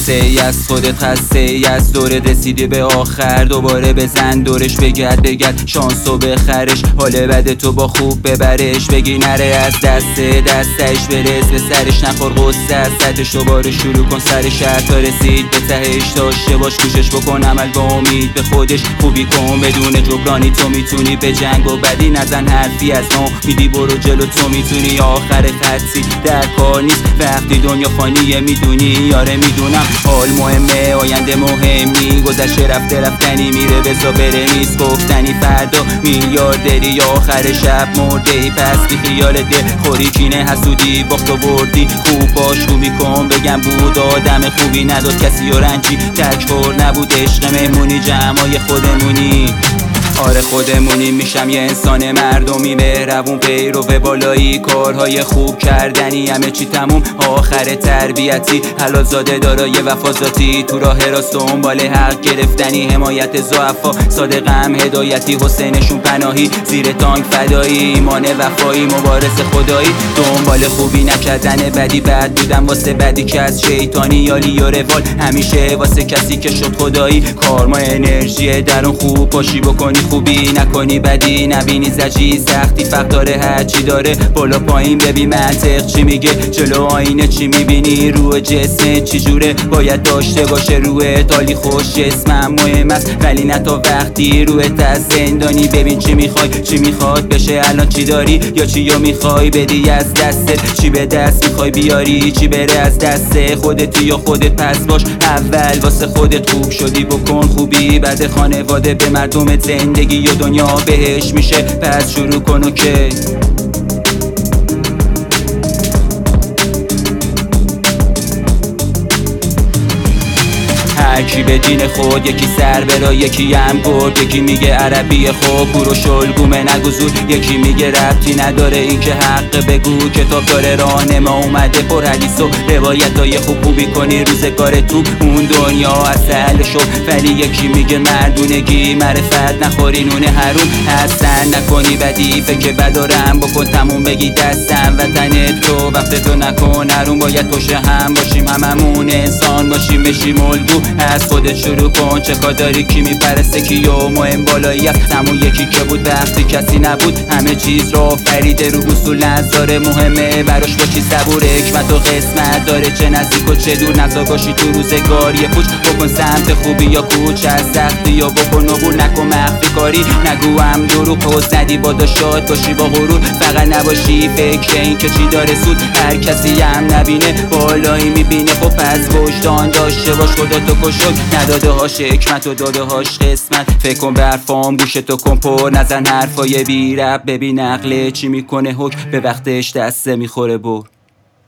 ای از خودت خسته ای از دوره رسیدی به آخر دوباره بزن دورش بگرد شانسو بخرش حال بد تو با خوب ببرش بگی نره از دستش برس به سرش نخور قصه از سطحشو باره شروع کن سر شهر تا رسید به تهش داشته باش کوشش بکن عمل با امید به خودش خوبی کن بدون جبرانی تو میتونی به جنگ و بدی نزن حرفی از ما میدی برو جلو تو میتونی آخر خطی در کار نیست وقتی دنیا فانیه میدونی یاره میدونم حال مهمه آینده مهمی گذشته رفتنی میره بزا بره نیست گفتنی فردا میلیاردری آخر شب مرده ای پس بی خیال دل خوری کینه حسودی باخت و بردی خوب باش رو میکن بگم بود آدم خوبی نداد کسی و رنجی تکفر نبود عشق مهمونی جمعای خودمونی آره خودمونی میشم یه انسان مردمی مهربون پیرو بالایی کارهای خوب کردنی همه چی تموم آخر تربیتی حلال زاده دارای وفاذاتی تو راه راست دنبال حق گرفتنی حمایت ضعفا صادقم هدایتی حسینشون پناهی زیر تانک فدایی ایمان وفایی مبارز خدایی دنبال خوبی نکردن بدی بد بودم واسه بدی که از شیطانی یا لیو روال همیشه واسه کسی که شد خدایی کارما انرژی درون خوب باشی بکنی خوبی نکنی بدی نبینی زجی سختی فقط داره هرچی داره بالا پایین ببین منطق چی میگه جلو آینه چی میبینی روح جسم چی جوره باید داشته باشه روح تالی خوش اسمم مهم است ولی نه تا وقتی روح از زندانی ببین چی میخوای چی میخواد بشه الان چی داری یا چی یا میخوای بدی از دستت چی به دست میخوای بیاری چی بره از دست خودت یا خودت پس باش اول واسه خودت خوب شدی بکن خوبی بعد خانواده به مردم زندگی و دنیا بهش میشه پس شروع کن اوکی هرکی به دین خود یکی سر برا یکی هم گرد یکی میگه عربی خوب برو شلگومه نگو زود یکی میگه ربطی نداره این که حق بگو کتاب داره راهنما اومده پر حدیث و روایتای خوبی کنی روزگار تو اون دنیا اصل شو ولی یکی میگه مردونگی معرفت نخوری نون حروم حسن نکنی بدی فکر بدارم بکن تموم بگی دستم وطن تو وقت تو نکن حروم باید پشت هم باشیم هممون انسان باشیم بشیم الگو از خودت شروع کن چه کار داری کی میپرسته کی و مهم بالایی است همون یکی که بود وقتی کسی نبود همه چیز رو فریده رو اصول نذاره مهمه براش باشی صبور حکمت و قسمت داره چه نزدیک و چه دور نزا باشی تو روزگار یه پوچ بکن سمت خوبی یا کوچ از سختی یا بکن عبور نکن مخفی کاری نگو هم دروغ پوز ندی بادا شاد باشی با غرور فقط نباشی فکر این که چی داره سود هر کسی هم نبینه بالایی میبینه خب پس وجدان داشته باش خدا تو کشک نداده هاش حکمت و داده هاش قسمت فکر کن به حرفام گوشتو کن پر نزن حرفای بی رب ببین عقله چی میکنه حکم به وقتش دسته میخوره بر